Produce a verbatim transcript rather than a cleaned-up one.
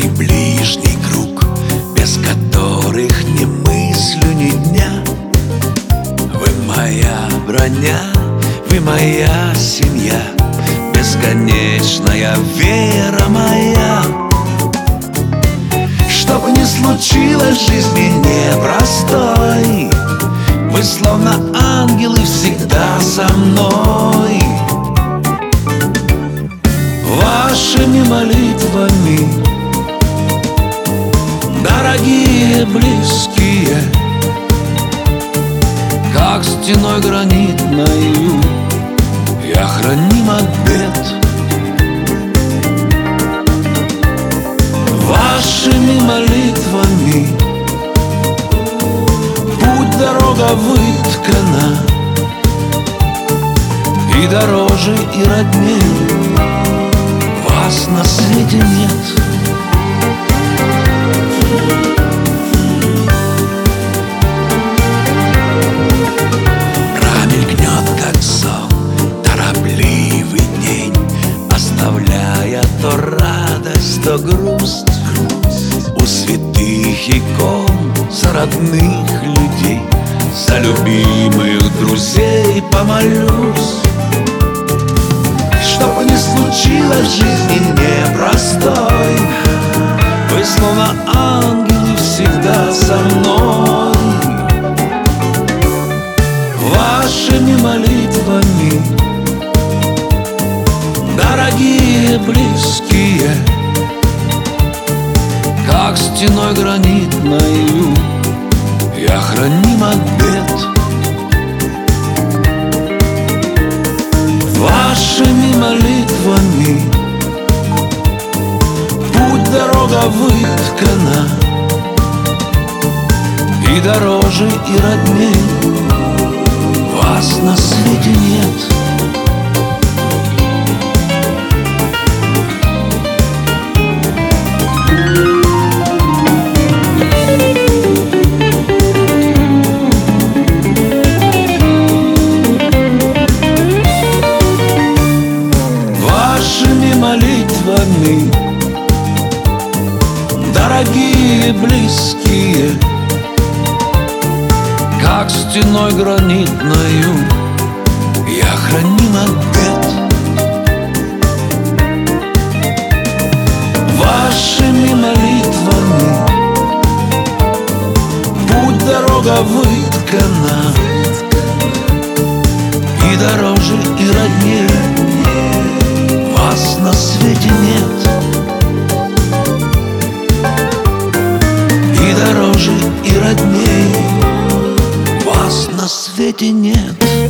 ближний круг, без которых не мыслю ни дня. Вы моя броня, вы моя семья, бесконечная вера моя. Что бы ни случилось в жизни непростой, вы словно ангелы всегда со мной. Вашими молитвами, дорогие близкие, как стеной гранитною, я храним от бед. Вашими молитвами путь, дорога выткана, и дороже, и родней вас на свете нет. Промелькнет, как сон, торопливый день, оставляя то радость, то грусть. У святых икон за родных людей, за любимых друзей помолюсь. Что бы ни случилось в жизни непростой, вы словно ангелы всегда со мной. Вашими молитвами, дорогие близкие, как стеной гранитною, я храним от бед. Вашими молитвами путь, дорога выткана, и дороже, и родней вас на свете нет. Молитвами, дорогие близкие, как стеной гранитною, я храним от бед. Вашими молитвами путь, дорога выткана, и дороже, и роднее вас на свете нет. И дороже, и родней вас на свете нет.